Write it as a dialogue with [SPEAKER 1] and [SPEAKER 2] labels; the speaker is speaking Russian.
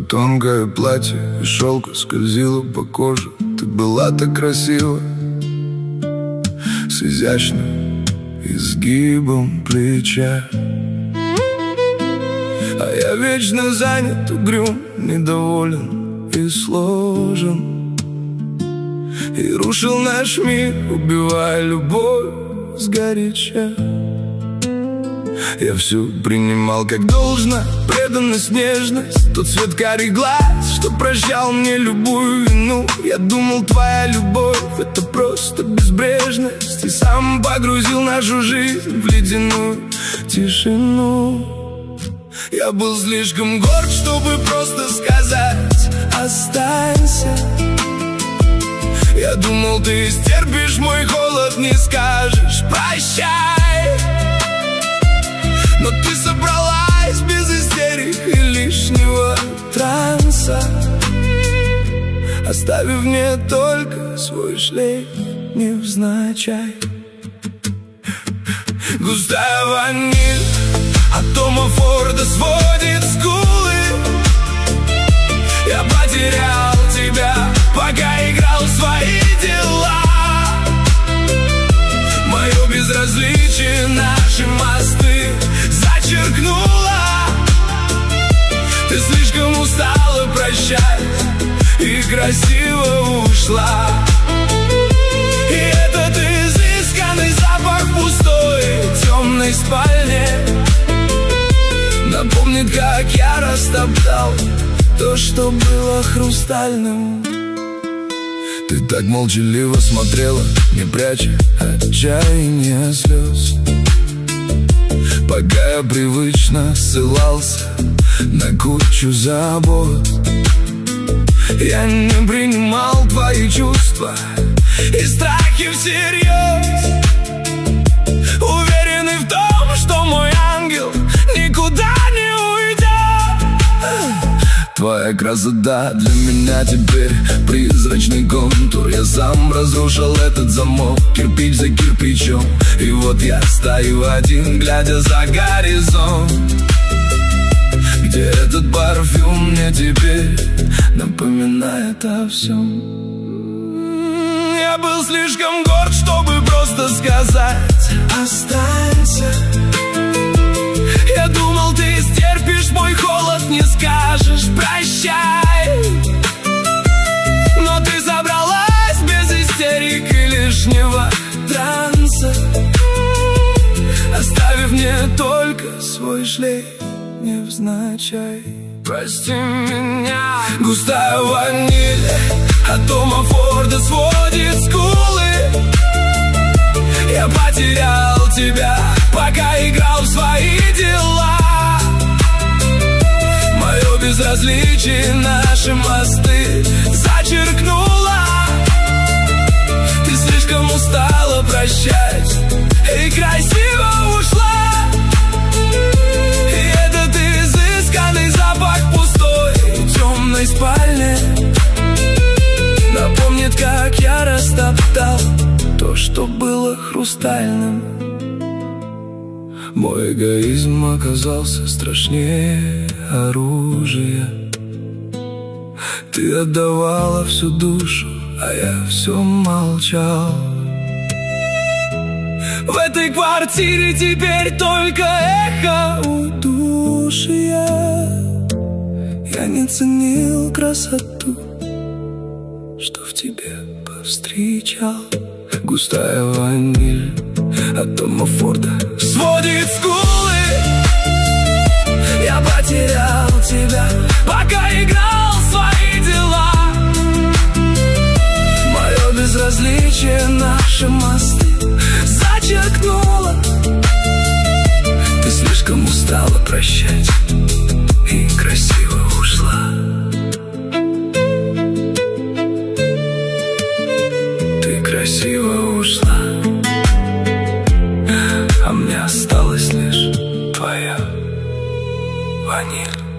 [SPEAKER 1] тонкое платье из шелка скользило по коже. Ты была так красива, с изящным изгибом плеча. А я вечно занят, угрюм, недоволен и сложен, и рушил наш мир, убивая любовь сгоряча. Я все принимал как должно, преданность, нежность, тот цвет карий глаз, что прощал мне любую вину. Я думал, твоя любовь — это просто безбрежность, и сам погрузил нашу жизнь в ледяную тишину. Я был слишком горд, чтобы просто сказать «останься». Я думал, ты стерпишь мой холод, не скажешь «прощай». Но ты собралась без истерик и лишнего транса, оставив мне только свой шлейф невзначай. Густая ваниль от Тома Форда сводит скулы. Я потерял тебя, пока играл в свои дела. Мое безразличие наши мосты зачеркнула. Ты слишком устала прощать и красиво ушла. И этот изысканный запах пустой темной спальне напомнит, как я растоптал то, что было хрустальным. Ты так молчаливо смотрела, не пряча отчаяния слез, пока я привычно ссылался на кучу забот. Я не принимал твои чувства и страхи всерьез, уверенный в том, что мой ангел никуда не уйдет. Твоя красота для меня теперь призрачный контур. Я сам разрушил этот замок, кирпич за кирпичом. И вот я стою один, глядя за горизонт, где этот парфюм мне теперь напоминает о всем. Я был слишком горд, чтобы просто сказать «останься». Я думал, ты стерпишь мой холод, не скажешь «прощай». Но ты собралась без истерик и лишнего транса, оставив мне только свой шлейф невзначай. Прости меня. Густая ваниль от Тома Форда сводит скулы. Я потерял тебя, пока играл в свои дела. Мое безразличие наши мосты зачеркнула. Ты слишком устала прощать и красиво ушла. И этот изысканный запах пустой темной спальни напомнит, как я растоптал то, что было хрустальным. Мой эгоизм оказался страшнее оружия. Ты отдавала всю душу, а я все молчал. В этой квартире теперь только эхо удушья. Я не ценил красоту, что в тебе повстречал. Густая ваниль от Тома Форда сводит скулы. Я потерял тебя, пока играл в свои дела. Мое безразличие наши мосты зачеркнуло. Ты слишком устала прощать и красиво ушла. Ты красиво ушла, а мне осталась лишь твоя ваниль.